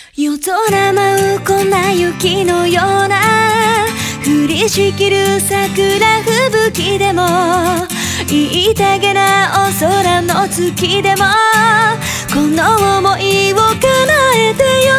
夜空舞う粉雪のような降りしきる桜吹雪でも言いたげなお空の月でもこの想いを叶えてよ。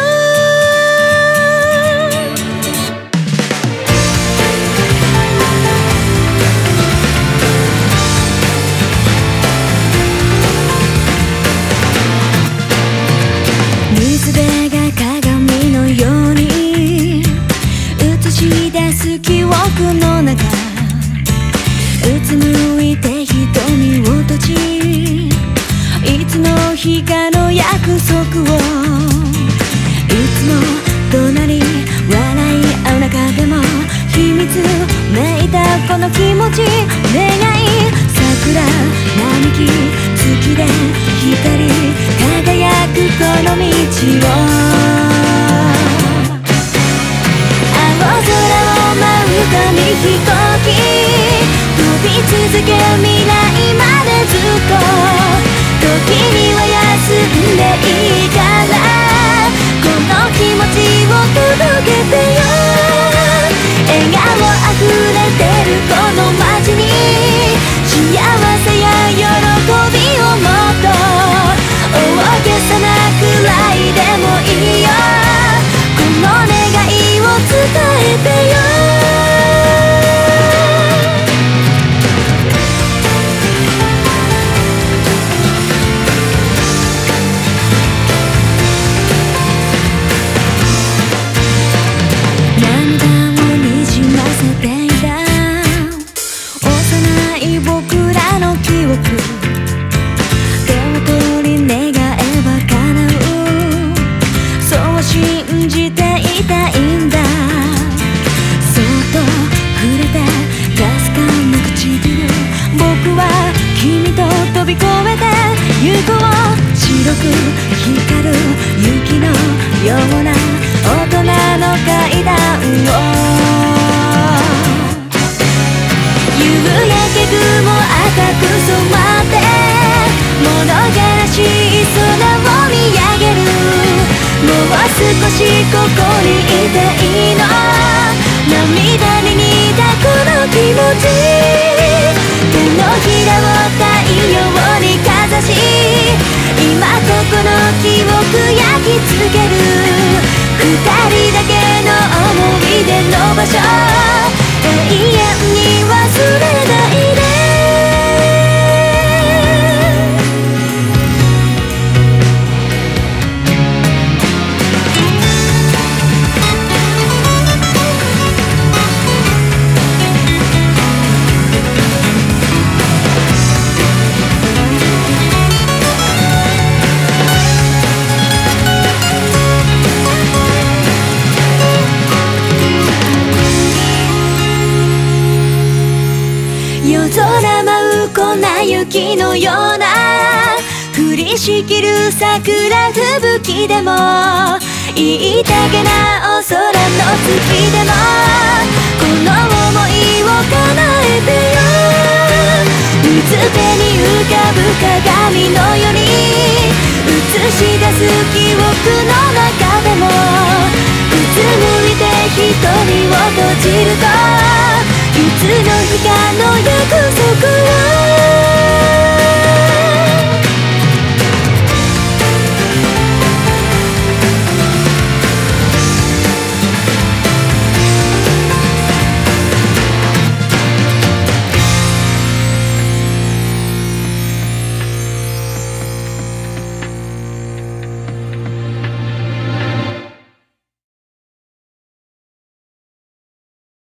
水辺が鏡のように映し出す記憶の中うつむいて瞳を閉じいつの日かの約束をいつも隣笑い合う中でも秘密めいたこの気持ち願い桜並木月で光輝くこの道を青空を舞う紙飛行機飛び続け未来までずっと時には休んでいいからこの気持ちを届けてよ。笑顔あふれてるこの街に幸せや喜びをもっと大げさなくらいでもいいよこの願いを伝えてよ。信じていたいんだそっと触れてかすかな唇僕は君と飛び越えて行こう白く光る雪のような大人の階段を夕焼け雲赤く染まって物悲しい空を見上げるもう少しここにいていいの涙に似たこの気持ち手のひらを太陽にかざし今ここの記憶焼き付ける二人だけの思い出の場所永遠に忘れないで夜空舞う粉雪のような降りしきる桜吹雪でも言いたげなお空の月でもこの想いを叶えてよ。水辺に浮かぶ鏡のように映し出す記憶の中でもうつむいて瞳を閉じるといつの日かの約束を